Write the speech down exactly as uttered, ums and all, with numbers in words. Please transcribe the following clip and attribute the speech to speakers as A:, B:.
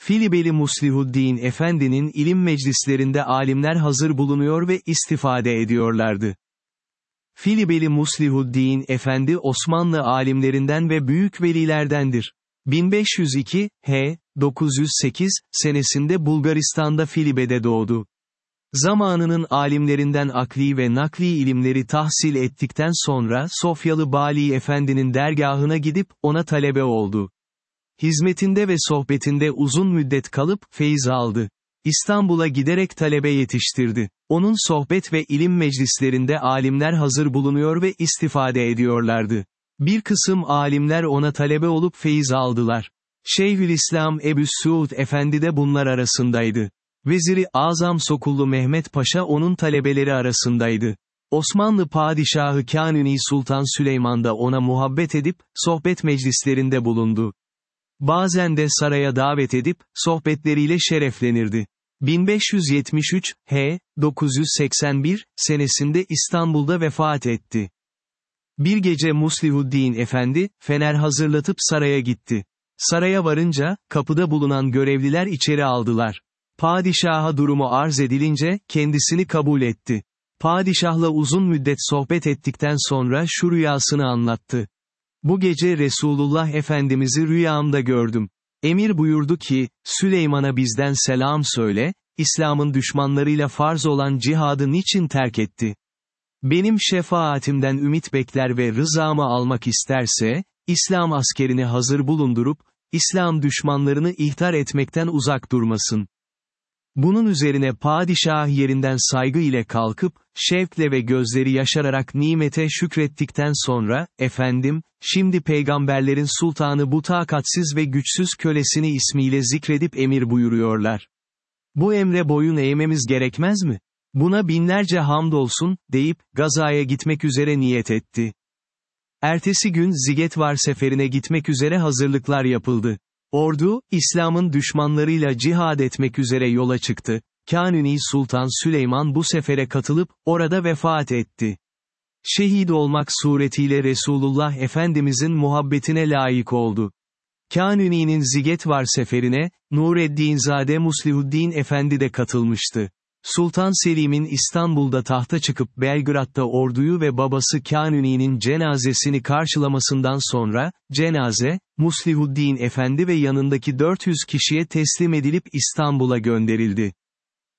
A: Filibeli Muslihuddin Efendi'nin ilim meclislerinde alimler hazır bulunuyor ve istifade ediyorlardı. Filibeli Muslihuddin Efendi Osmanlı alimlerinden ve büyük velilerdendir. bin beş yüz iki, H. dokuz yüz sekiz, senesinde Bulgaristan'da Filibe'de doğdu. Zamanının alimlerinden akli ve nakli ilimleri tahsil ettikten sonra Sofyalı Bali Efendi'nin dergahına gidip ona talebe oldu. Hizmetinde ve sohbetinde uzun müddet kalıp feyz aldı. İstanbul'a giderek talebe yetiştirdi. Onun sohbet ve ilim meclislerinde alimler hazır bulunuyor ve istifade ediyorlardı. Bir kısım alimler ona talebe olup feyiz aldılar. Şeyhülislam Ebu Suud Efendi de bunlar arasındaydı. Veziri Azam Sokullu Mehmet Paşa onun talebeleri arasındaydı. Osmanlı Padişahı Kanuni Sultan Süleyman da ona muhabbet edip, sohbet meclislerinde bulundu. Bazen de saraya davet edip, sohbetleriyle şereflenirdi. bin beş yüz yetmiş üç, H. dokuz yüz seksen bir, senesinde İstanbul'da vefat etti. Bir gece Muslihuddin Efendi, fener hazırlatıp saraya gitti. Saraya varınca, kapıda bulunan görevliler içeri aldılar. Padişaha durumu arz edilince, kendisini kabul etti. Padişahla uzun müddet sohbet ettikten sonra şu rüyasını anlattı. Bu gece Resulullah Efendimiz'i rüyamda gördüm. Emir buyurdu ki, Süleyman'a bizden selam söyle, İslam'ın düşmanlarıyla farz olan cihadı niçin terk etti? Benim şefaatimden ümit bekler ve rızamı almak isterse, İslam askerini hazır bulundurup, İslam düşmanlarını ihtar etmekten uzak durmasın. Bunun üzerine padişah yerinden saygı ile kalkıp, şevkle ve gözleri yaşararak nimete şükrettikten sonra, efendim, şimdi peygamberlerin sultanı bu takatsiz ve güçsüz kölesini ismiyle zikredip emir buyuruyorlar. Bu emre boyun eğmemiz gerekmez mi? Buna binlerce hamdolsun, deyip, gazaya gitmek üzere niyet etti. Ertesi gün Zigetvar seferine gitmek üzere hazırlıklar yapıldı. Ordu, İslam'ın düşmanlarıyla cihad etmek üzere yola çıktı. Kanuni Sultan Süleyman bu sefere katılıp, orada vefat etti. Şehit olmak suretiyle Resulullah Efendimizin muhabbetine layık oldu. Kanuni'nin Zigetvar seferine, Nureddinzade Muslihuddin Efendi de katılmıştı. Sultan Selim'in İstanbul'da tahta çıkıp Belgrad'da orduyu ve babası Kanuni'nin cenazesini karşılamasından sonra, cenaze, Muslihuddin Efendi ve yanındaki dört yüz kişiye teslim edilip İstanbul'a gönderildi.